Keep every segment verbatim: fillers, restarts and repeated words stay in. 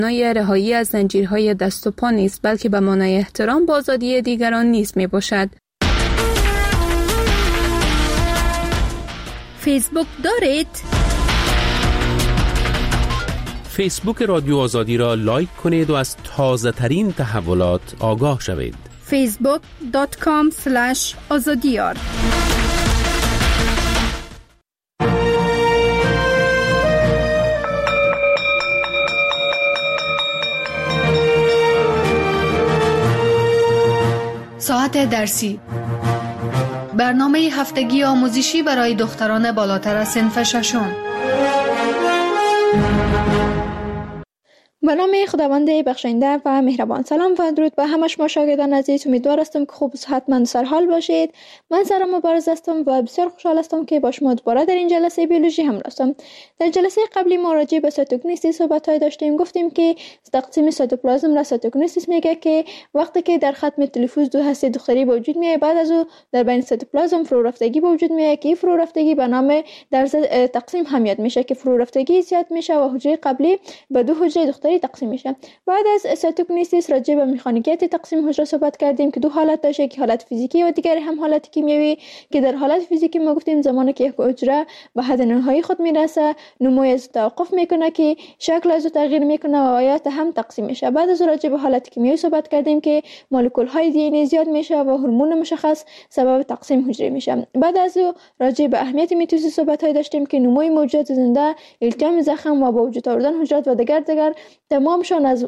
معنای رهایی از زنجیرهای دست و پا نیست، بلکه به معنای احترام به آزادی دیگران نیز می باشد. فیسبوک دارید؟ فیسبوک رادیو آزادی را لایک کنید و از تازه ترین تحولات آگاه شوید. فیسبوک دات کام اسلش آزادیار. ساعت درسی، برنامه هفتگی آموزشی برای دختران بالاتر از صنف ششم. به نام خداوند بخشنده و مهربان. سلام و درود به همه شما شاگردان عزیز. امیدوار هستم که خوب و صحتمند و سرحال باشید. من سارا مبارز هستم و بسیار خوشحال هستم که با شما دوباره در این جلسه بیولوژی همراه هستم. در جلسه قبلی ما راجع به سایتوکینیسیس صحبت‌های داشتیم. گفتیم که تقسیم سایتوپلازم را سایتوکینیسیس میگه که وقتی که در ختم تلفوز دو هسته دختری به وجود میاد، بعد از او در بین سایتوپلازم فرو رفتگی به وجود میاد که فرو رفتگی به نام در تقسیم هم یاد میشه که فرو رفتگی زیاد میشه و حجره قبلی به دو حجره دختری تقسیم میشه. بعد از سایتوکینیسیس راجع به مکانیکیت تقسیم حجره صحبت کردیم که دو حالت داشته، که حالت فیزیکی و دیگر هم حالت کیمیایی، که در حالت فیزیکی ما گفتیم زمانی که یک حجره به حد نهایی خود میرسه نمو از توقف میکنه که شکل از تغییر میکنه و آیات هم تقسیم میشه. بعد از راجع به حالت کیمیایی صحبت کردیم که مولکول های دی ان ای زیاد میشه و هورمون مشخص سبب تقسیم حجره میشه. بعد از راجع به اهمیت میتوسیس صحبت های داشتیم که نموی موجودات زنده، التیام زخم و با وجود آوردن حجرات و دیگر دیگر تمامشان از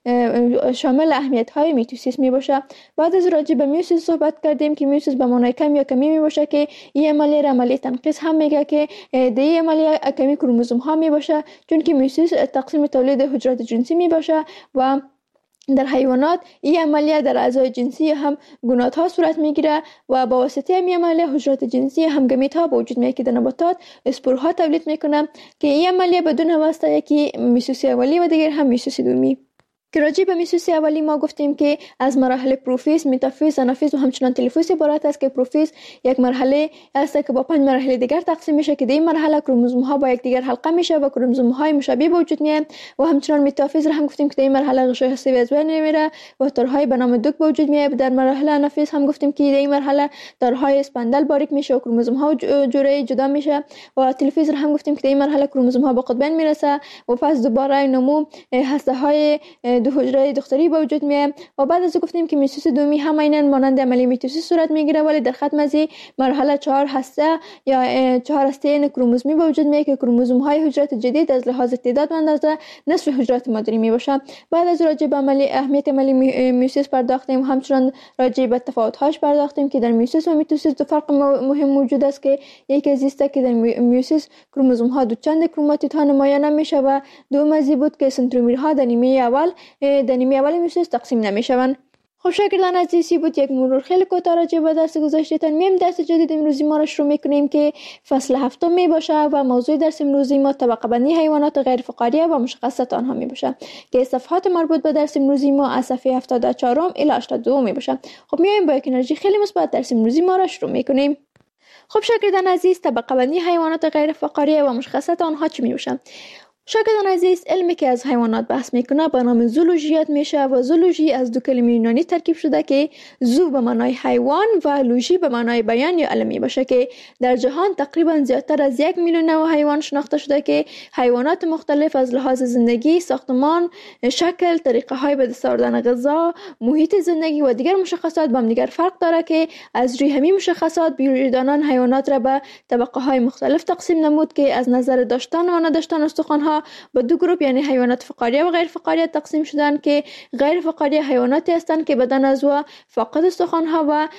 شامل اهمیت های میتوسیس می باشه. بعد از راجع به میوسیس صحبت کردیم که میوسیس به معنای کم یا کمی می باشه که این عملیه را عملیه تنقیص هم میگه که در این عملیه کمی کروموزوم ها می باشه، چون که میوسیس تقسیم تولید حجرات جنسی می باشه و در حیوانات این عملیه در اعضای جنسی هم گونات ها صورت میگیره و با واسطه این عملیه حجرات جنسی هم گمیت ها به وجود میاد که در نباتات اسپورها تولید میکنه که این عملیه بدون واسطه یکی میوسیس اولی و دیگر هم میوسیس دومی. که راجع به میوسیس اولی ما گفتیم که از مراحل پروفیز، متافیز، آنافیز و همچنان تلفوز عبارت است که پروفیز یک مرحله است که با پنج مرحله دیگر تقسیم میشه که در این مرحله کروموزوم ها با یکدیگر حلقه میشه و کروموزوم های مشابه به وجود میاد و همچنان متافیز را هم گفتیم که در این مرحله غشای هسته‌ای از بین میره و تارهای به نام دوک به وجود میاد. در مرحله آنافیز هم گفتیم که در این مرحله تارهای اسپندل باریک میشه و کروموزوم ها جوره جدا میشه و تلفوز را هم گفتیم که در این مرحله کروموزوم ها به قطبین میرسه و پس دوباره نمو هسته های دو حجره دختری به وجود میاد و بعد از گفتیم که میوسیس دومی هم عیناً مانند عملیه میتوسیس صورت میگیره، ولی در ختم از مرحله چهار هسته یا چهار هسته کروموزومی به وجود میاد که کروموزوم های حجرات جدید از لحاظ تعداد و اندازه نصف حجرات مادری می باشه. بعد از راجع به عملی اهمیت عملی میوسیس پرداختیم، همچنان راجع به تفاوت هاش پرداختیم که در میوسیس و میتوسیس دو فرق مهم موجود است که یکی از است که در میوسیس کروموزوم ها دو چند کروماتید ها نمایان میشه و دوم از بود که سنترومرها در نیمه اول در نیمه اول میوسیس تقسیم نمیشوند. خب شاگردان عزیزی بود یک مرور خیلی کوتاه راجع به درس گذشتهتان. میم درس جدید امروزی ما را شروع میکنیم که فصل هفتم می باشه و موضوع درس امروزی ما طبقه بندی حیوانات غیر فقاریه و مشخصات آنها می باشه که صفحات مربوط به درس امروزی ما از صفحه هفتاد و چهار الی هشتاد و دو می باشه. خب میایم با یک انرژی خیلی مثبت درس امروزی ما را شروع میکنیم. خب شاگردان عزیز، طبقه بندی حیوانات غیر فقاریه و مشخصات آنها چی می باشه؟ شاگردان عزیز، علمی که از حیوانات بحث میکنه به نام زولوژی یاد میشه و زولوژی از دو کلمه یونانی ترکیب شده که زو به معنای حیوان و لوژی به معنای بیان یا علم میباشه که در جهان تقریبا زیادتر از یک میلیون نوع حیوان شناخته شده که حیوانات مختلف از لحاظ زندگی، ساختمان، شکل، طریقه های به دست آوردن غذا، محیط زندگی و دیگر مشخصات با هم دیگر فرق داره که از روی همین مشخصات بیولوژیدانان حیوانات را به طبقه های مختلف تقسیم نمود که از نظر داشتن و نداشتن استخوان ها به دو گروه یعنی حیوانات فقاریه و غیر فقاریه تقسیم شدن که غیر فقاریه حیواناتی هستند که بدن از و فاقد استخوان ها و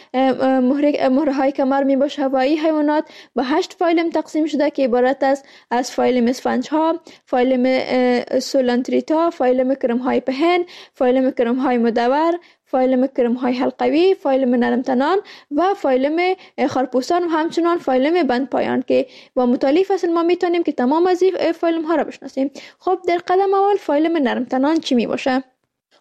مهره های کمر می باشه و این حیوانات به هشت فایلم تقسیم شده که عبارت است از فایلم اسفنج ها، فایلم سولانتریتا، فایلم کرم های پهن، فایلم کرم های مدور، فایلم کرم های حلقوی، فایلم نرم تنان و فایلم خارپوستان و همچنان فایلم بند پایان که با مطالعه فصل ما میتونیم که تمام از این فایلم ها را بشناسیم. خب در قدم اول فایلم نرم تنان چی می باشه؟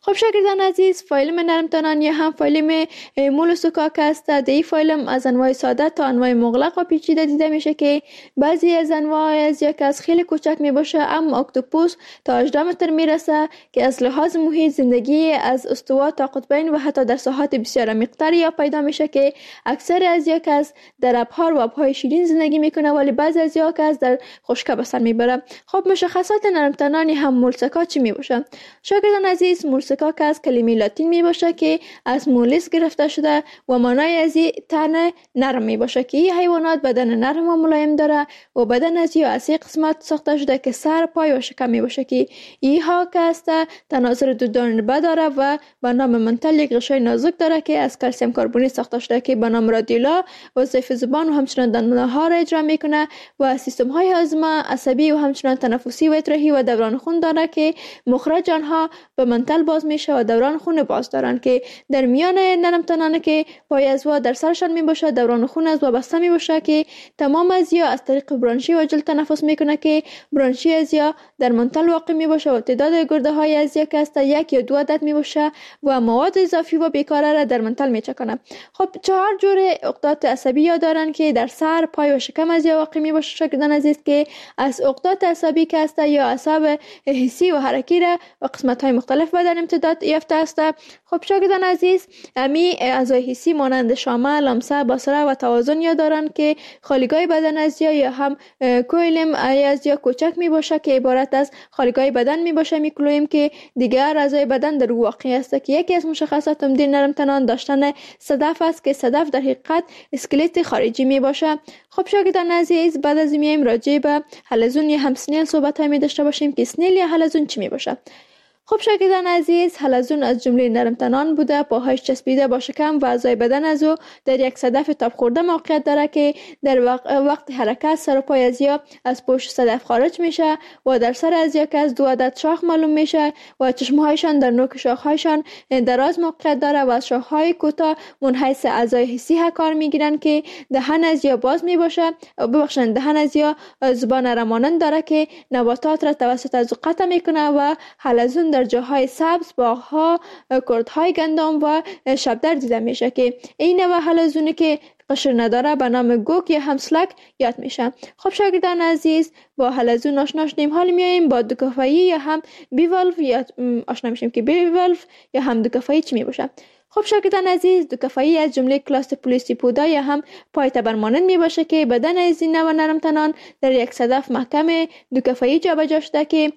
خب شاگردان عزیز، فایلم نرمتنان یا هم فایلم مولوسکاک است. در این فایلم از انواع ساده تا انواع مغلق و پیچیده دیده میشه که بعضی از انواع از یک از خیلی کوچک می باشه، اما اکتوپوس تا هجده متر میرسه که از لحاظ محیط زندگی از استوا تا قطبین و حتی در ساحات بسیار عمیق‌تر یا پیدا میشه که اکثر از یک از در ابحار و آبهای شیرین زندگی میکنه، ولی بعضی از یک از در خشکی به سر میبره. خب مشخصات نرمتنان هم مولسکا چی می باشه؟ شاگردان عزیز، مولسکا که از کلمه لاتین می باشه که از مولس گرفته شده و معنای از این تن نرم می باشه که این حیوانات بدن نرم و ملایم داره و بدن از یا از این قسمت ساخته شده که سر، پای و شکم می باشه که اینها که است تناظر دو جانبه داره و به نام منتل یک غشای نازک داره که از کلسیم کربونی ساخته شده که به نام رادیولا وظایف زبان و همچنان دندانها را اجرا میکنه و سیستم های هاضمه، عصبی و همچنان تنفسی و ادراحی و دوران خون داره که مخرج آنها به منتل باز میشه و دوران خون باز دارن که در میان نرمتنان که پای از و در سرشان می باشه دوران خون از و بسته می باشه که تمام از یا از طریق برانشی و جلد تنفس میکنه که برانشی از یا در منتل واقع می باشه و تعداد گرده های از یک است یک یا دو عدد می باشه و مواد اضافی و بیکاره را در منتل می چکنه. خب چهار جور عقدات عصبی یا دارن که در سر، پای و شکم از یا واقع می باشه شاگردان عزیز که از عقدات عصبی که است یا اعصاب حسی و حرکی را و قسمت های مختلف بدن امتداد یافته است. خب شاگردان عزیز، امی اعضای حسی مانند شامه، لمسه، بصره و توازن یا دارن که خالیگاه بدن از یا یا هم کویلم از یا کوچک می باشه که عبارت از خالیگاه بدن می باشه میکلویم که دیگر اعضای بدن در واقع است که یکی از مشخصات عمده نرمتنان داشتن صدف است که صدف در حقیقت اسکلت خارجی می باشه. خب شاگردان عزیز، بعد از میایم راجع به حلزون یا هم سنیل صحبت های می داشته باشیم که سنیل یا حلزون چی می باشه. خب شاگردان عزیز، حلزون از جمله نرمتنان بوده، پاهایش چسبیده با شکم و اعضای بدن از او در یک صدف تاب خورده موقعیت داره که در وقت, وقت حرکت سر و پای از یا از پشت صدف خارج میشه و در سر از یک از دو عدد شاخ معلوم میشه و چشمهایشان در نوک شاخهایشان دراز موقعیت داره و از شاخهای کوتاه منحیث اعضای حسی کار میگیرن که دهن از یا باز میباشه ببخشید دهن از یا زبان رمانند داره که نباتات را توسط از قطع میکنه و حلزون در جاهای سبز، باغ‌ها، کردهای گندم و شبدر دیده میشه که این نوع حلزونی که قشر نداره به نام گوک یا همسلک یاد میشه. خب شاگردان عزیز، با حلزون آشنا شدیم، حال میایم با دوکافایی یا هم بیوالف یا آشنا میشیم که بیوالف یا هم دوکافایی چی میباشه. خب شاگردان عزیز، دوکافایی از جمله کلاس پولیسیپودا یا هم پای تبرمانند می باشه که بدن از این نوع نرمتنان در یک صدف محکم دوکافایی جابجا شده که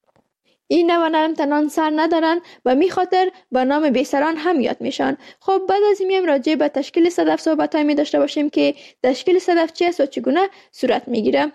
این نوع نرمتنان سر ندارن و می خاطر به نام بیسران هم یاد میشن. خب بعد از این میم راجع به تشکیل صدف صحبت های می داشته باشیم که تشکیل صدف چی است و چگونه صورت می گیره.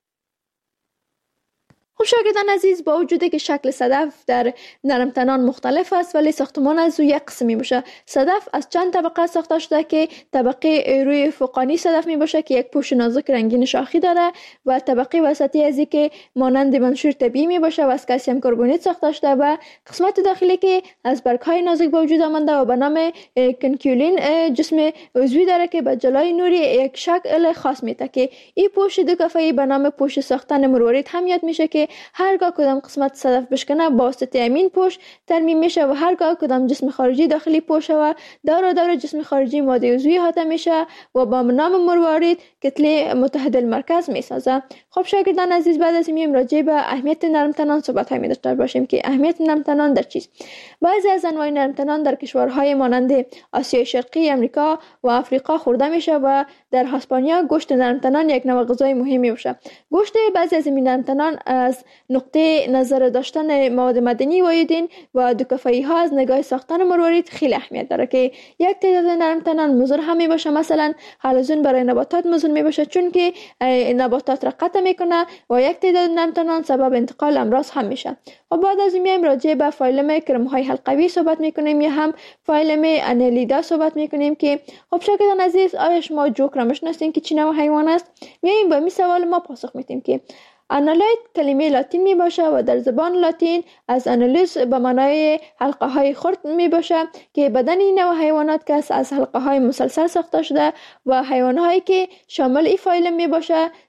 خب شاگردان عزیز، با وجودی که شکل صدف در نرمتنان مختلف است ولی ساختمان از او یک قسمی باشه. صدف از چند طبقه ساخته شده که طبقه روی فوقانی صدف می باشه که یک پوست نازک رنگین شاخی داره و طبقه وسطی ازی که مانند منشور طبیعی می باشه و از کلسیم کربونیت ساخته شده و قسمت داخلی که از برگ‌های نازک به وجود آمده و به نام کنکیولین جسم عضوی داره که به جلوی نوری یک شکل خاص میده که این پوست دوکافایی به نام پوست ساختن مروارید هم یاد میشه که هرگاه کدام قسمت صدف بشکنه با واسطه امین پوست ترمیم میشه و هرگاه کدام جسم خارجی داخلی پوست و دور دور جسم خارجی ماده عضوی احاطه میشه و با نام مروارید کتله متحد المرکز میسازه. خب شاگردان عزیز، بعد از این راجع به اهمیت نرمتنان صحبت های داشته باشیم که اهمیت نرمتنان در چیست. بعضی از انواع نرمتنان در کشورهای مانند آسیای شرقی، امریکا و آفریقا خورده میشه و در اسپانیا گوشت نرمتنان یک نوع غذای مهمی باشه. گوشت بعضی از این نرمتنان از نقطه نظر داشتن مواد معدنی و ایودین و دوکافایی ها از نگاه ساختن مروارید خیلی اهمیت داره که یک تعداد نرمتنان مضر هم می باشه. مثلا حلزون برای نباتات مضر می باشه چون که نباتات را قطع میکنه و یک تعداد نرمتنان سبب انتقال امراض هم میشه. و بعد از این میایم راجع به فایلم کرم های حلقوی صحبت میکنیم یا هم فایلم انالیدا صحبت میکنیم که خب شاگردان عزیز، آیا شما جوک را میشناسین که چی نوع حیوان است؟ میایم با می سوال ما پاسخ میدیم که آنالیت کلمه لاتین می باشه و در زبان لاتین از آنالیز به معنای حلقه های خرد می باشه که بدن این نوع حیوانات که از حلقه های مسلسل ساخته شده و حیوان هایی که شامل این فایلم می باشه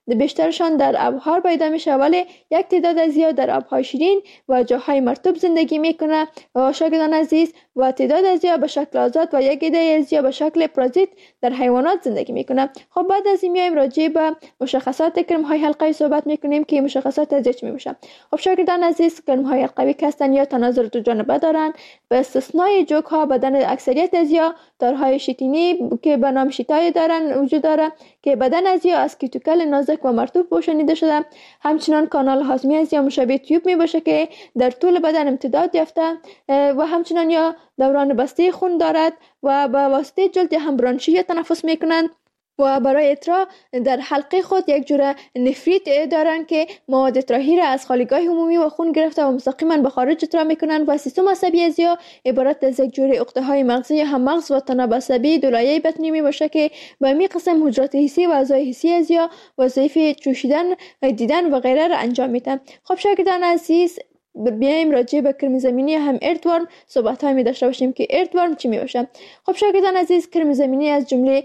بیشترشان در آب‌ها پیدا میشه، ولی یک تعداد زیاد در آب‌های شیرین و جاهای مرطوب زندگی میکنه و شاگردان عزیز و تعداد زیاد به شکل آزاد و یک عده زیاد به شکل پارازیت در حیوانات زندگی میکنه. خب بعد از این میایم راجع به مشخصات کرم‌های حلقوی صحبت میکنیم که مشخصات از چی میشه. خب شاگردان عزیز، کرم‌های حلقوی هستند یا تناظر دو جانبه دارند، به استثنای جوک ها بدن اکثریت از یا تارهای شیطینی که به نام شیتای دارن وجود داره که بدن از یا از کیتوکل نازک و مرطوب پوشانیده شده. همچنان کانال هاضمه از یا مشابه تیوب می باشه که در طول بدن امتداد یافته و همچنان یا دوران بسته خون دارد و به واسطه جلد هم برانشی یا تنفس می کنند و برای اطراح در حلقه خود یک جور نفریت دارند که مواد اطراحی را از خالیگاه عمومی و خون گرفته و مستقیما به خارج اطراح میکنند و سیستم عصبی از یا عبارت از یک جور عقده های مغزی هم مغز و تناب عصبی دولایه بطنی می باشه که به می قسم حجرات حسی و اعضای حسی از یا وظایف چوشیدن، دیدن و غیره را انجام میدن. خب شاگردان عزیز، بیایم راجع به کرم زمینی هم اردورم صحبت های می داشته باشیم که اردورم چی می باشه. خب شاگردان عزیز، کرم زمینی از جمله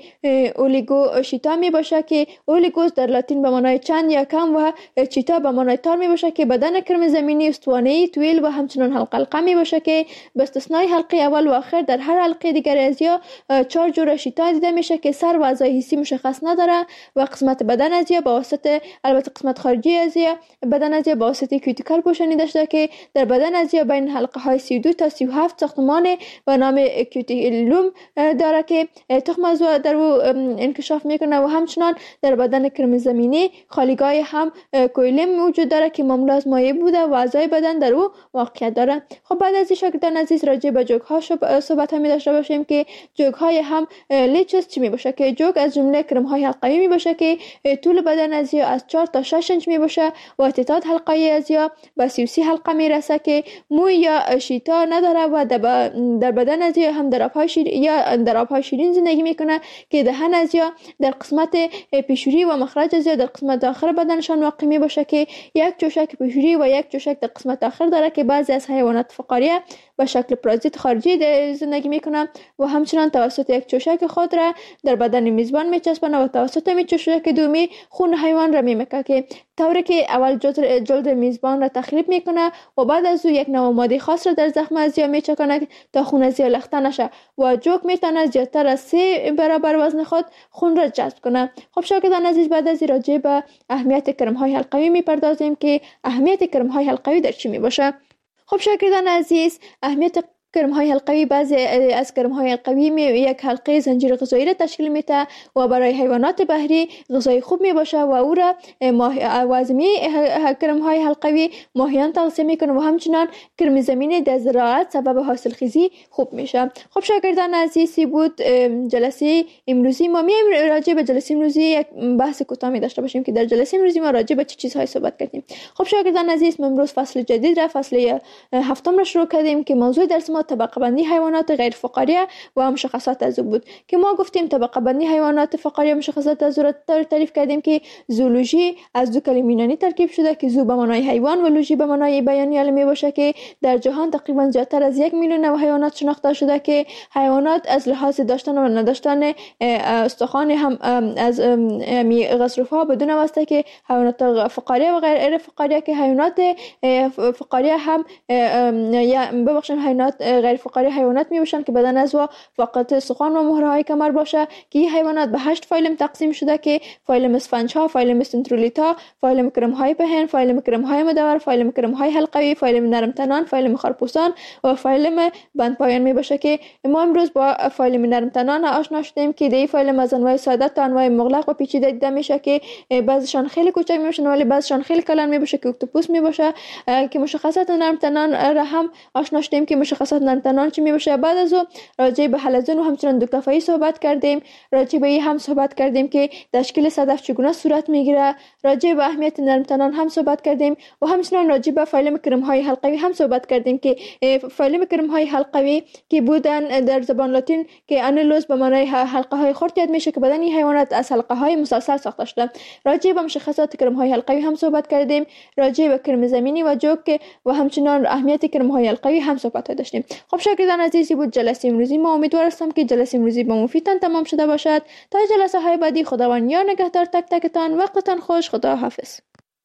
اولیگو شیتا می باشه که اولیگوس در لاتین به معنای چند یا کم و چیتا به معنای تار می باشه که بدن کرم زمینی استوانه‌ای طویل و همچنان حلقه حلقه می باشه که به استثنای حلقه اول و آخر در هر حلقه دیگر از یا چهار جور شیتا دیده میشه که سر و اعضای حسی مشخص نداره و قسمت بدن از یا با واسطه البته قسمت خارجی از یا بدن از یا با واسطه کیوتیکل پوشانیده شده که در بدن از یا بین حلقه های سی و دو تا سی و هفت ساختمان به نام کیوتیکولوم داره که تخم از در او انکشاف میکنه و همچنان در بدن کرم زمینی خالیگاه هم کویلم وجود داره که معمول از مایع بوده و اعضای بدن در او واقعیت داره. خب بعد از این شاگردان عزیز راجع به جوک ها صحبت می داشته باشیم که جوک های هم لیچز چی می باشه که جوک از جمله کرم های حلقوی می باشه که طول بدن از یا از چهار تا شش انچ می باشه و تعداد حلقه از یا به سی و سی حلقه می رسه که موی یا شیتا نداره و در بدن از یا هم در آبهای شیرین یا در آبهای شیرین زندگی میکنه که دهن از یا در قسمت پیشوری و مخرج از یا در قسمت آخر بدنشان واقع می باشه که یک چوشک پیشوری و یک چوشک در قسمت آخر داره که بعضی از حیوانات فقاریه به شکل پارازیت خارجی زندگی میکنه و همچنان توسط یک چوشک خود را در بدن میزبان میچسبانه و توسط می چوشک دومی خون حیوان را میمکه که طوری که اول جلد میزبان را تخریب میکنه و بعد از او یک نوع ماده خاص را در زخم از یا میچکنه تا خون از یا لخته نشه و جوک میتونه زیادتر از سه برابر وزن خود خون را جذب کنه. خب شاگردان عزیز، بعد از راجع به اهمیت کرم های حلقوی میپردازیم که اهمیت کرم های حلقوی در چی میباشه. خب شاگردان عزیز، اهمیت کرم های حلقوی بعضی از کرم های حلقوی می یک حلقه زنجیر غذایی را تشکیل میده و برای حیوانات بحری غذای خوب می باشه و او را وازمی کرم های حلقوی ماهیان تغذیه میکنه و همچنان کرم زمینی در زراعت سبب حاصل خیزی خوب میشه. خب شاگردان عزیزی بود جلسه امروزی ما. می راجع به جلسه امروزی یک بحث کوتاه می داشته باشیم که در جلسه امروزی ما راجع به چه چیزهای صحبت کردیم. خب شاگردان عزیز، ما امروز فصل جدید را فصل هفتم را شروع کردیم که موضوع درس ما طبقه بندی حیوانات غیر فقاریه و مشخصات از او بود که ما گفتیم طبقه بندی حیوانات فقاریه مشخصات از او را تعریف کردیم که زولوژی از دو کلمه یونانی ترکیب شده که زو به معنای حیوان و لوژی به معنای بیانی علمی باشه که در جهان تقریبا زیادتر از یک میلیون نوع حیوانات شناخته شده که حیوانات از لحاظ داشتن و نداشتن استخوان هم از غضروفها بدون واسطه که حیوانات فقاریه و غیر فقاریه که حیوانات فقاریه هم یا ببخشید حیوانات غیر فقاری حیوانات می باشند که بدن از و فقط استخوان و مهره‌های کمر باشه که این حیوانات به هشت فایلم تقسیم شده که فایلم اسفنج ها، فایلم سنترولیتا، فایلم کرم های پهن، فایلم کرم های مدور، فایلم کرم های حلقوی، فایلم نرم تنان، فایلم خارپوسان و فایلم بند پایان می باشه که ما امروز با فایلم نرم تنان آشنا شدیم که دی فایلم از انواع ساده تا انواع مغلق و پیچیده دیده میشه که بعضیشان خیلی کوچک می باشن ولی بعضیشان خیلی کلان می باشه که اکتوپوس می باشه که مشخصات نرم تنان را هم آشنا شدیم که مشخصات نرم تنان چی می باشه. بعد از او راجع به حلزون و همچنان دو کفایی صحبت کردیم. راجع به این هم صحبت کردیم که تشکیل صدف چگونه صورت میگیره. راجع به اهمیت نرم تنان هم صحبت کردیم و همچنان راجع به فایلم کرم های حلقوی هم صحبت کردیم که فایلم کرم های حلقوی که بودن در زبان لاتین که انیلوس به معنای حلقه های خرد یاد میشه که بدن این حیوانات از حلقه های مسلسل ساخته شده. راجع به مشخصات کرم های حلقوی هم صحبت کردیم. راجع به کرم زمینی و جوک و همچنان اهمیت کرم های حلقوی هم صحبت داشتیم. باشین. خب شاگردان عزیزی بود جلسه امروزی ما. امیدوار هستم که جلسه امروزی به مفیدتان تمام شده باشد. تا جلسه های بعدی خداوند یار نگهدار تک تکتان. وقتتان خوش. خدا حافظ.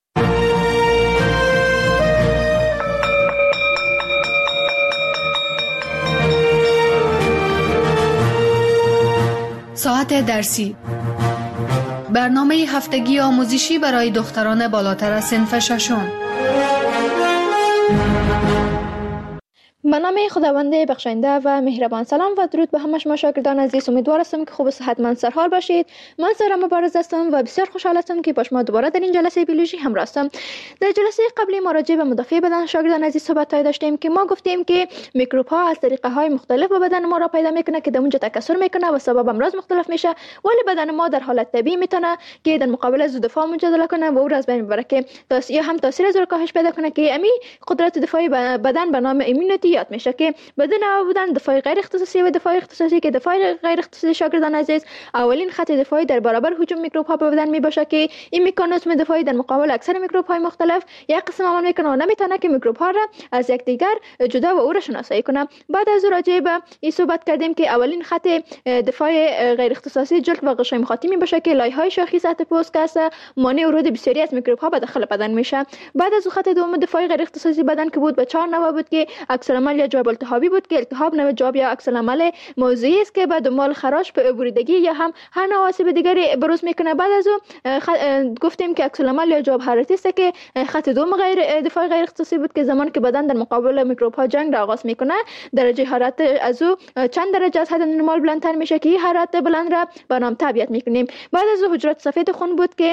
ساعت درسی، برنامه هفتگی آموزشی برای دختران بالاتر از صنف ششم. به نام خداوند بخشنده و مهربان. سلام و درود به همه شما شاگردان عزیز. امیدوار هستم که خوب و صحتمند سرحال باشید. من سارا مبارز هستم و بسیار خوشحال هستم که با شما دوباره در این جلسه بیولوژی همراه هستم. در جلسه قبلی ما راجع به مدافع بدن شاگردان عزیز صحبت داشتیم که ما گفتیم که میکروب ها از طریقه های مختلف به بدن ما را پیدا میکنه که در اونجا تکثر میکنه و سبب امراض مختلف میشه، ولی بدن ما در حالت طبیعی میتونه که در مقابل از دفاع مجادله کنه و او را از بین ببره که یا هم تاثیر از کاهش پیدا کنه که امی قدرت دفاعی بدن به نام ایمونیتی یاد میشه که بدون بودن دفاع غیر اختصاصی و دفاع اختصاصی که دفاع غیر اختصاصی شاگردان عزیز اولین خط دفاعی در برابر هجوم میکروب ها به بدن می باشه که این مکانیزم دفاعی در مقابل اکثر میکروب های مختلف یک قسم عمل میکنه و نمیتونه که میکروب ها را از یکدیگر جدا و او را شناسایی کنه. بعد از راجع به این صحبت کردیم که اولین خط دفاع غیر اختصاصی جلد و غشای مخاطی می باشه که لایه های شاخی سطح پوست که مانع ورود بسیاری از میکروب ها به داخل بدن میشه. بعد از خط دوم دفاع غیر اختصاصی بدن که بود به چهار نوع بود که عکس العمل یا جواب التهابی بود که التهاب نوع جواب یا عکس العمل موضعی است که به دنبال خراش به بریدگی یا هم هر نوع آسیب دیگری بروز میکنه. بعد از او گفتیم که عکس العمل یا جواب حرارتی است که خط دوم غیر دفاع غیر اختصاصی بود که زمانی که بدن در مقابل میکروب ها جنگ را آغاز میکنه درجه حرارت از او چند درجه از حد نرمال بلندتر میشه که این حرارت بلند را به نام تبعیت میکنیم. بعد از او حجرات سفید خون بود که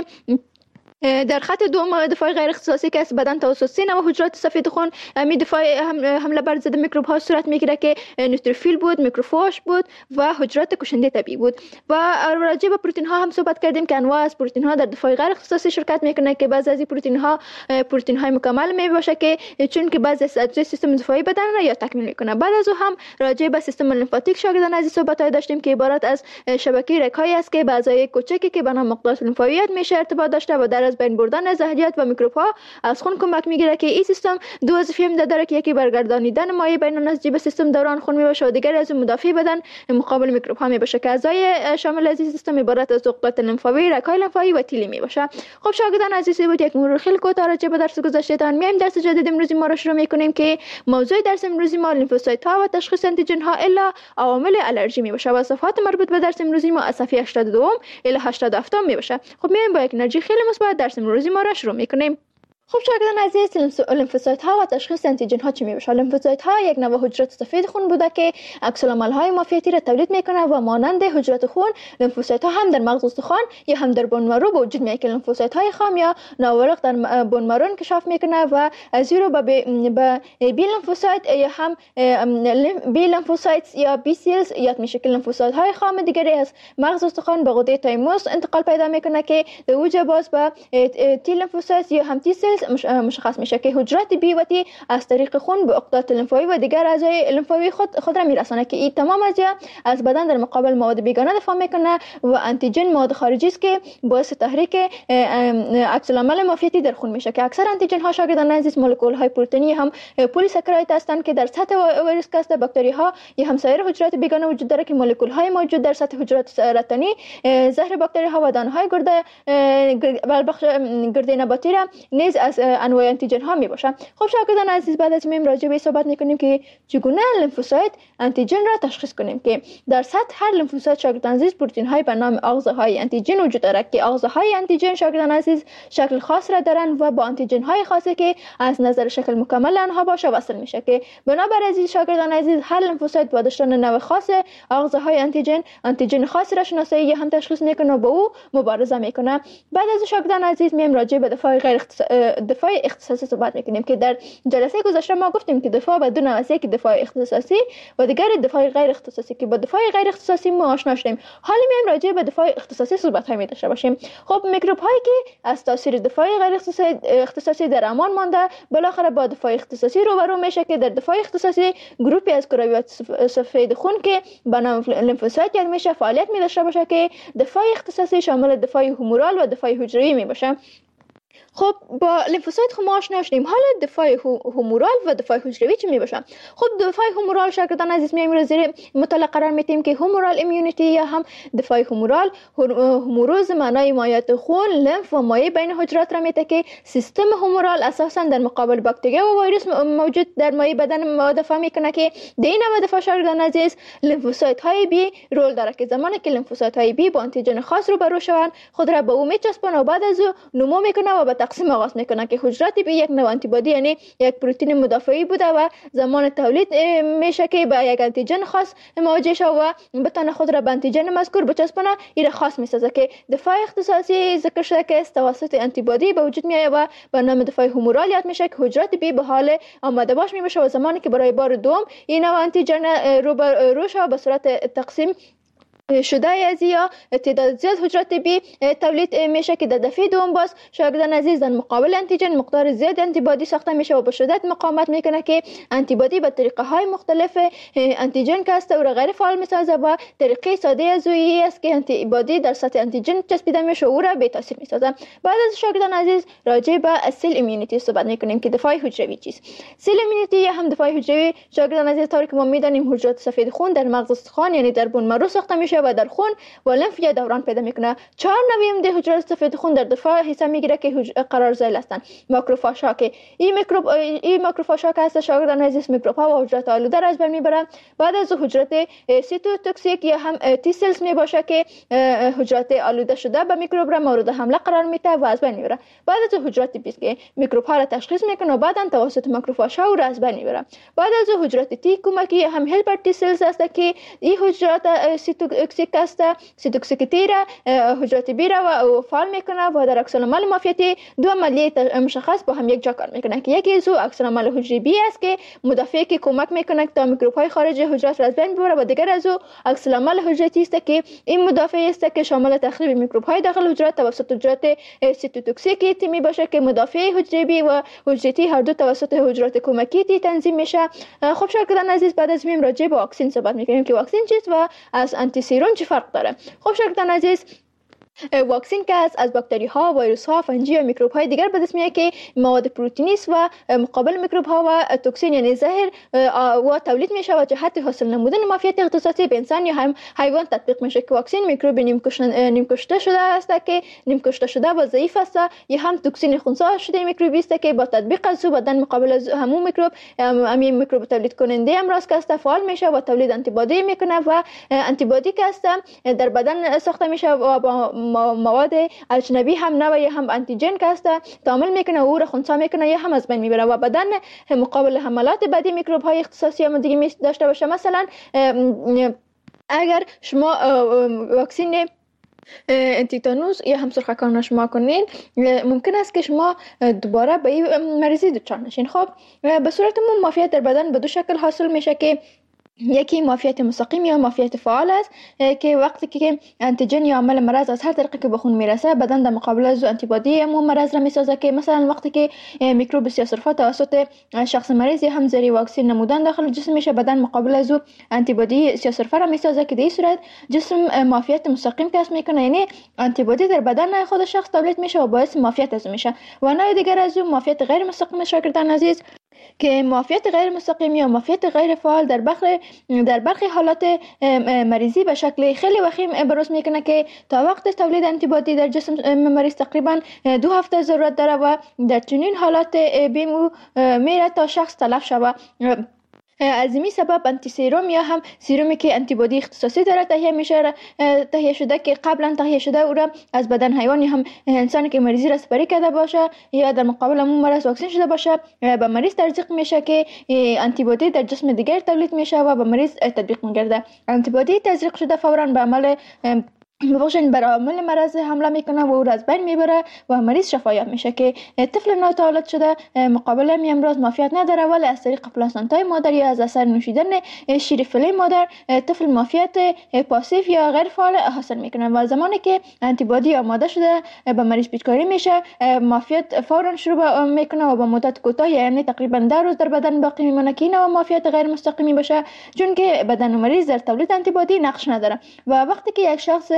در خط دوم دفاع غیر اختصاصی که از بدن توسط سه نوع حجرات سفید خون می دفاع حمله بر ضد میکروب ها صورت میگیره که نوتروفیل بود، میکروفاژ بود و حجرات کشنده طبیعی بود. و راجع به پروتئین ها هم صحبت کردیم که انواع از پروتئین ها در دفاع غیر اختصاصی شرکت میکنه که بعضی از این پروتئین ها پروتئین های مکمل می باشه که چون که بعضی از اجزای سیستم دفاعی بدن را یا تکمیل میکنه. بعد از او هم راجع به سیستم لیمفاتیک شاگردان عزیز صحبت داشتیم که عبارت از شبکه رگ‌هایی است که بعضای کوچکی که به نام مقدار لیمفاویت میشه ارتباط داشته و در از بین بردن زهریات و میکروب ها از خون کمک میگیره که این سیستم دو وظیفه هم داره که یکی برگردانیدن مایع بین نسجی سیستم دوران خون میباشه و دیگری از مدافع بدن مقابل میکروب ها میباشه که اعضای شامل از این سیستم عبارت از عضلات لیمفاوی، رگ‌های لیمفاوی و تیلی میباشه. خب شاگردان عزیزی بود یک مرور خیلی کوتاه راجع به درس گذشتهتان میایم درس جدید امروزی ما رو شروع میکنیم که موضوع درس امروزی ما لیمفوسایت ها و تشخیص آنتیژن ها الا عوامل آلرژی میباشه و صفحات مربوط به درس امروزی ما از صفحه هشتاد و دو الی هشتاد و هفت میباشه. خب میایم با یک انرژی خیلی مثبت درس امروزی ما رو شروع میکنیم. خب شاگردان عزیز لیمفوسایت ها و تشخیص آنتیژن ها چی میباشه؟ لیمفوسایت ها یک نوع حجرات سفید خون بوده که عکس العمل های معافیتی را تولید میکنه و مانند حجرات خون لیمفوسایت ها هم در مغز استخوان یا هم در بون مرو به وجود میاد که لیمفوسایت های خام یا ناورق در بون مرو انکشاف میکنه و از این رو به بی لیمفوسایت یا هم بی لیمفوسایت یا بی سیلز یاد میشه که لیمفوسایت های خام دیگری از مغز استخوان به غده تایموس انتقال پیدا میکنه که در اوج باز به تی لیمفوسایت یا هم تی مشخص میشه که حجرات بی و تی از طریق خون به عقدات لیمفاوی و دیگر اعضای لیمفاوی خود خود را میرسانه که این تمام اجزا از بدن در مقابل مواد بیگانه دفاع میکنه و آنتیژن مواد خارجی است که باعث تحریک عکس العمل معافیتی در خون میشه که اکثر آنتیژن ها شاگردان عزیز مولکول های پروتئینی هم پلی ساکراید هستند که در سطح ویروس کاست باکتری ها یا هم سایر حجرات بیگانه وجود داره که مولکول های موجود در سطح حجرات سرطانی زهر باکتری ها و دانه های گرده بخش گرده نباتی را نیز از انواع آنتیژن ها می باشه. خب شاگردان عزیز بعد از میم راجع به صحبت میکنیم که چگونه لیمفوسایت آنتیژن را تشخیص کنیم که در سطح هر لیمفوسایت شاگردان عزیز پروتئین های به نام آغازه های آنتیژن وجود دارد که آغازه های آنتیژن شاگردان عزیز شکل خاص را دارند و با آنتیژن های خاصی که از نظر شکل مکمل آنها باشه وصل میشه که بنابر عزیز شاگردان عزیز هر لیمفوسایت با داشتن نوع خاص آغازه های آنتیژن آنتیژن خاصی را شناسایی یا هم تشخیص میکنه و با او مبارزه میکنه. بعد از شاگردان عزیز میم راجع به دفاع غیر دفاع اختصاصی صحبت میکنیم که در جلسه گذشته ما گفتیم که دفاع به دو نوع است، که دفاع اختصاصی و دیگر دفاع غیر اختصاصی که با دفاع غیر اختصاصی ما آشنا شدیم. حالا میایم راجع به دفاع اختصاصی صحبت های داشته باشیم. خب میکروب هایی که از تاثیر دفاع غیر اختصاصی در امان مانده بالاخره با دفاع اختصاصی روبرو میشه که در دفاع اختصاصی گروپی از کرویات سفید خون که به نام لیمفوسایت یاد میشه فعالیت می داشته باشه که دفاع اختصاصی شامل دفاع هومورال و دفاع حجروی می باشه. خب با لیمفوسایت خب ما آشنا شدیم. حالا دفاع هومورال و دفاع حجروی چی می باشن؟ خب دفاع هومورال شاگردان عزیز میایم رو زیر مطالعه قرار میدیم که هومورال ایمیونیتی یا هم دفاع هومورال هوموروز معنای مایعات خون، لمف و مایع بین حجرات را میده که سیستم هومورال اساسا در مقابل باکتریا و ویروس موجود در مایع بدن ما دفاع میکنه که در این نوع دفاع شاگردان عزیز لیمفوسایت های بی رول داره که زمانی که لیمفوسایت های بی با آنتیژن خاص رو برو شوند خود را به او میچسبونه و بعد از او نمو میکنه و به تقسیم آغاز میکنه که حجرات بی یک نوع آنتیبادی یعنی یک پروتئین مدافعی بوده و زمان تولید میشه که با یک آنتیژن خاص مواجه شود و بتونه خود را به آنتیژن مذکور بچسبونه. این خاص میسازه که دفاع اختصاصی ذکر شده که توسط آنتیبادی به وجود میاد و به نام دفاع هومورال یاد میشه که حجرات بی به حال آماده باش میشه و زمانی که برای بار دوم این نوع آنتیژن رو بر روش به صورت تقسیم شده از یا تعداد زیاد حجرات بی تولید میشه که در دفعه دوم باز شاگردان عزیز در مقابل آنتیژن مقدار زیاد آنتیبادی ساخته میشه و به شدت مقاومت میکنه که آنتیبادی به طریقه های مختلف آنتیژن که است او را غیر فعال میسازه و طریقه ساده از اویی است که آنتیبادی در سطح آنتیژن چسبیده میشه و او را بی تاثیر میسازه. بعد از شاگردان عزیز راجع به سیل ایمیونیتی صحبت میکنیم که دفاع حجروی چیست. سیل ایمیونیتی یا هم دفاع حجروی شاگردان عزیز طوری که ما میدانیم حجرات سفید خون در مغز استخوان یعنی در بون مرو ساخته میشه و در خون و لمف یا دوران پیدا میکنه. چهار نوع ده حجرات سفید خون در دفاع حصہ میگیره که قرار ذیل هستند. ماکروفاژها که این میکروب این ماکروفاژها که هست شاگردان عزیز میکروب ها و حجرات آلوده را از بین میبرن. بعد از حجرات سیتوتوکسیک یا هم تی سلز می باشه که حجرات آلوده شده به میکروب را مورد حمله قرار میده و از بین میبره. بعد از حجرات بیست که میکروب ها را تشخیص میکنه و بعدا توسط ماکروفاژها او را از بین میبره. بعد از حجرات تی کمکی هم هلپر تی سلز است که این حجرات سیتوتوکسیک است سیتوکسیکیتی را حجرات بی را و فعال میکنه و در عکس العمل مافیتی دو عملیه مشخص با هم یک جا کار میکنه که یکی از او عکس العمل حجره بی است که مدافعی که کمک میکنه تا میکروب های خارج حجرات را از بین ببره و دیگر از او عکس العمل حجره تی است که این مدافعی است که شامل تخریب میکروب های داخل حجرات توسط حجرات سیتوتوکسیک تی می باشه که مدافع حجره بی و حجره تی هر دو توسط حجرات کمکی تی تنظیم میشه. خب شاگردان عزیز بعد از میم راجع به واکسن صحبت میکنیم که واکسن چیست و از آنتی سیرون چه فرق داره. خب شاگردان عزیز واکسن که از از باکتری ها، ویروس ها، فنجی و میکروب های دیگر به دست میاد که مواد پروتئینی است و مقابل میکروب ها و توکسین یعنی زهر و تولید میشه و جهت حاصل نمودن مافیت اختصاصی به انسان یا هم حیوان تطبیق میشه که واکسن میکروب نیم کشته شده است که نیم کشته شده و ضعیف است یا هم توکسین خنثی شده میکروبی است که با تطبیق از او بدن مقابل از همون میکروب همین میکروب تولید کننده امراض که است فعال میشه و تولید آنتی بادی میکنه و آنتی بادی که است در بدن ساخته میشه و با مواد اجنبی هم نوعی هم آنتیژن که است تعامل میکنه و او را خنثی میکنه یا هم از بین میبره و بدن مقابل حملات بعدی میکروب های اختصاصی هم دیگه داشته باشه. مثلا اگر شما واکسن تیتانوس یا هم سرخکان شما کنین ممکن است که شما دوباره به این مریضی دچار نشین. خب به صورت عموم مافیت در بدن به دو شکل حاصل میشه که یکی مافیت مستقیم یا مافیت فعال است که وقتی که آنتیژن یا عامل مرض از هر طریقی که به خون میرسه بدن در مقابل از آنتیبادی همون مرض را میسازه که مثلا وقتی که میکروب سیاه‌سرفه توسط شخص مریض یا هم زیر واکسن نمودن داخل جسم میشه بدن مقابل از آنتیبادی سیاه‌سرفه را میسازه که در این صورت جسم مافیت مستقیم کسب میکنه یعنی آنتیبادی در بدن خود شخص تولید میشه و باعث مافیت از میشه. و نوع دیگر از اون مافیت غیر مستقیم شاگردان عزیز که مافیت غیر مستقیم یا مافیت غیر فعال در برخی در برخی حالات مریضی به شکل خیلی وخیم بروز میکنه که تا وقت تولید آنتیبادی در جسم مریض تقریبا دو هفته ضرورت داره و در چنین حالات بیمو میره تا شخص تلف شود. از این سبب آنتی سیروم یا هم سیرومی که آنتیبادی اختصاصی داره تهیه میشه تهیه شده که قبلا تهیه شده او را از بدن حیوان یا هم انسانی که مریضی را سپری کرده باشه یا در مقابل همون مرض واکسن شده باشه به مریض تزریق میشه که آنتیبادی در جسم دیگر تولید میشه و به مریض تطبیق میگرده. آنتیبادی تزریق شده فورا به عمل بخشن بر عامل مرض حمله میکنه و او را از بین میبره و مریض شفایاب میشه که طفل ناتولد شده مقابل این امراض مافیت نداره ولی از طریق پلاسنتای مادر یا از اثر نوشیدن شیر فله مادر طفل مافیت پاسیو یا غیر فعال حاصل میکنه و زمانی که آنتیبادی آماده شده به مریض پیچکاری میشه مافیت فورا شروع میکنه و با مدت کوتاه یعنی تقریبا ده روز در بدن باقی میمونه که اینو مافیت غیر مستقیمی باشه چون که بدن مریض در تولید آنتیبادی نقش نداره. و وقتی که یک شخص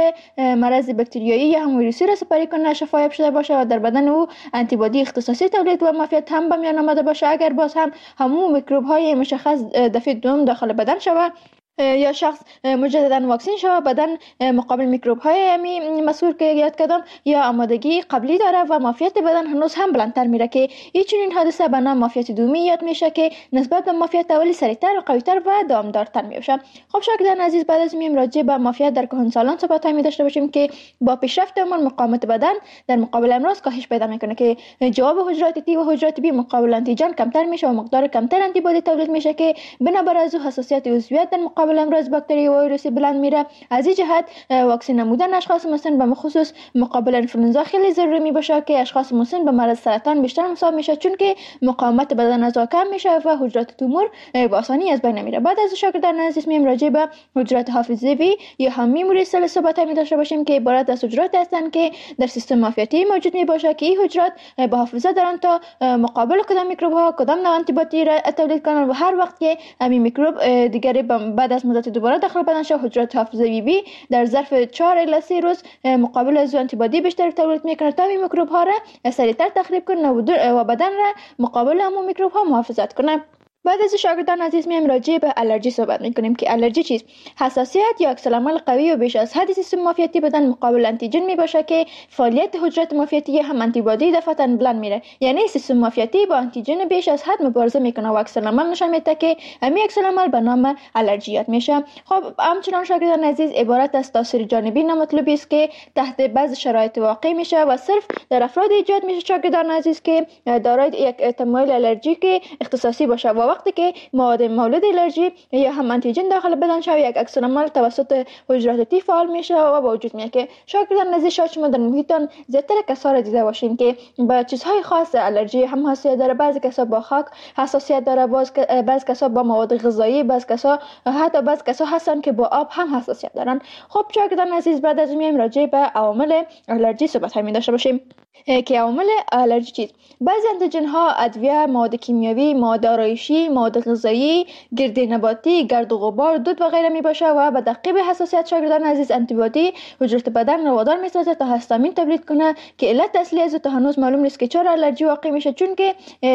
مرض باکتریایی یا هم ویروسی را سپری کنه، شفایاب شده باشه و در بدن او آنتیبادی اختصاصی تولید و معافیت هم به میان آمده باشه. اگر باز هم همون میکروب های مشخص دفعه دوم داخل بدن شود یا شخص مجددا واکسین شود، بدن مقابل میکروب های امی مسئول که یاد کردم یا آمادگی قبلی داره و معافیت بدن هنوز هم بلندتر میره که این چنین حادثه به نام معافیت دومی یاد میشه که نسبت به معافیت اولی سریعتر و قویتر و دامدارتر میشه. خب شاگردان عزیز، بعد از میم راجع به معافیت در کهنسالان صحبت های می داشته باشیم که با پیشرفت عمر مقاومت بدن در مقابل امراض کاهش پیدا میکنه که جواب حجرات تی و حجرات بی مقابل آنتیجن کمتر میشه و مقدار کمتر آنتیبادی تولید میشه که بنابر از حساسیت عضویت در مقابل امراض باکتری و ویروسی بلند میره. از این جهت واکسین نمودن اشخاص مسن به خصوص مقابل انفلوئنزا خیلی ضروری می باشه که اشخاص مسن به مرض سرطان بیشتر مصاب میشه، چون که مقاومت بدن از کم میشه و حجرات تومور به آسانی از بین میره. بعد از شاگردان عزیز میم راجع به حجرات حافظه‌ای یا هم میموری سل صحبت می داشته باشیم که عبارت از حجرات هستند که در سیستم معافیتی موجود می باشه که این حجرات به حافظه دارن تا مقابل کدام میکروب ها کدام نوع آنتیبادی را تولید کنن و هر وقت که همین میکروب دیگری بعد از مدت دوباره داخل بدن شد، حجرات حافظه‌ای بی در ظرف چهار الی سه روز مقابل از آنتیبادی بیشتر تولید میکنه تا این میکروب ها را سریعتر تخریب کنه و بدن را مقابل همون میکروب ها محافظت کنه. بعد از شاگردان عزیز میم راجع به آلرژی صحبت میکنیم که آلرژی چیست؟ حساسیت یا عکس‌العمل قوی و بیش از حد سیستم معافیتی بدن مقابل آنتیجن می باشه که فعالیت حجرات معافیتی هم آنتیبادی دفعتاً بلند میره، یعنی سیستم معافیتی با آنتیجن بیش از حد مبارزه میکنه و عکس‌العمل نشان میده که همین عکس‌العمل به نام آلرژیات میشه. خب همچنان شاگردان عزیز عبارت از تاثیر جانبی نامطلوبی است که تحت بعض شرایط واقع میشه و صرف در افراد ایجاد میشه شاگردان عزیز که دارای یک تمایل آلرژیک اختصاصی باشه و وقتی که مواد مولد آلرژی یا هم آنتیجن داخل بدن شود یک عکس‌العمل توسط حجرات تی فعال میشه و با وجود میاد که شاگردان عزیز شاید شما در محیطتان زیادتر کسا را دیده باشین که با چیزهای خاص آلرژی هم حساسیت داره. بعضی کسا با خاک حساسیت داره، بعضی کسا با مواد غذایی، بعضی کسا حتی بعضی کسا هستن که با آب هم حساسیت دارن. خب شاگردان عزیز بعد از میایم راجع به عوامل آلرژی صحبت می داشته باشیم که عوامل آلرژی چیست؟ بعضی آنتیژن ها، ادویه، مواد کیمیاوی، مواد آرایشی، مواد غذایی، گرد نباتی، گرد و غبار، دود و غیره می باشه و به دقیق حساسیت شاگردان عزیز آنتیبادی حجرات بدن را وادار می سازه تا هستامین تولید کنه که علت اصلی از تا هنوز معلوم نیست که چرا آلرژی واقع میشه، چون که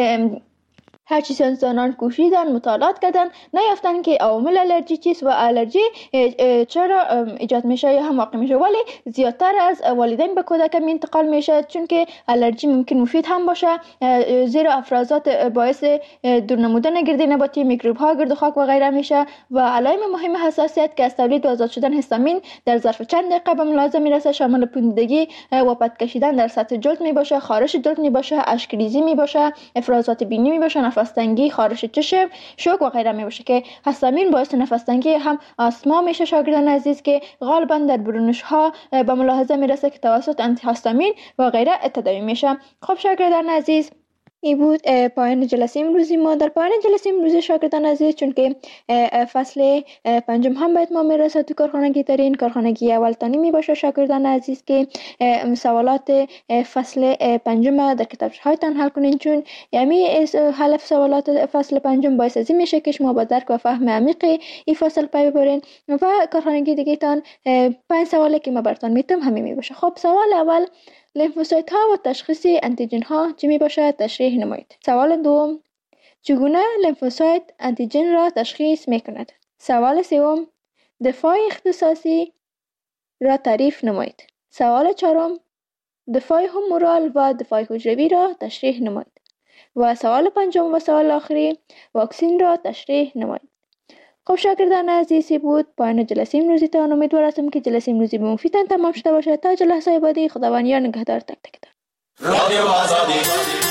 هر چیز انسانان کوشیدن مطالعات کردن نیافتن که عوامل آلرژی چیست و آلرژی چرا ایجاد میشه یا هم واقع میشه، ولی زیادتر از والدین به کودک انتقال میشه، چون که آلرژی ممکن مفید هم باشه زیرا افرازات باعث دور نمودن گرد نباتی، میکروب ها، گرد و خاک و غیره میشه و علائم مهم حساسیت که از تولید و آزاد شدن هستامین در ظرف چند دقیقه به ملاحظه میرسه شامل پوندگی و پد کشیدن در سطح جلد میباشه، خارش جلد میباشه، اشک ریزی میباشه، افرازات بینی میباشه، نفس تنگی، خارش چشم، شوک و غیره میباشه که هستامین باعث نفس تنگی هم آسما میشه شاگردان عزیز که غالبا در برونش ها به ملاحظه میرسه که توسط انتی هستامین و غیره تداوی میشه. خب شاگردان عزیز این بود پایان جلسه امروزی ما. در پایان جلسه امروزی شاگردان عزیز چون که فصل پنجم هم باید ما میرسه تو کارخانگی ترین کارخانگی اول تانی می باشه شاگردان عزیز که سوالات فصل پنجم در کتابچه هایتان حل کنین، چون یعنی حل سوالات فصل پنجم باعث از این میشه که شما با درک و فهم عمیق این فصل پی ببرین و کارخانگی دیگه تان پنج سوالی که ما براتون میتونم همین می باشه. خب سوال اول، لیمفوسایت ها و تشخیص آنتیجن ها چی می باشد؟ تشریح نمایید. سوال دوم، چگونه لیمفوسایت آنتیجن را تشخیص می کند؟ سوال سوم، دفاع اختصاصی را تعریف نمایید. سوال چهارم، دفاع هومورال و دفاع حجروی را تشریح نمایید. و سوال پنجم و سوال آخری، واکسین را تشریح نمایید. خب شاگردان عزیزی بود پایان جلسه امروزی تان. امیدوار هستم که جلسه امروزی به مفیدتان تمام شده باشه. تا جلسه بعدی خداوند یار نگهدار تک تک تان. رادیو آزادی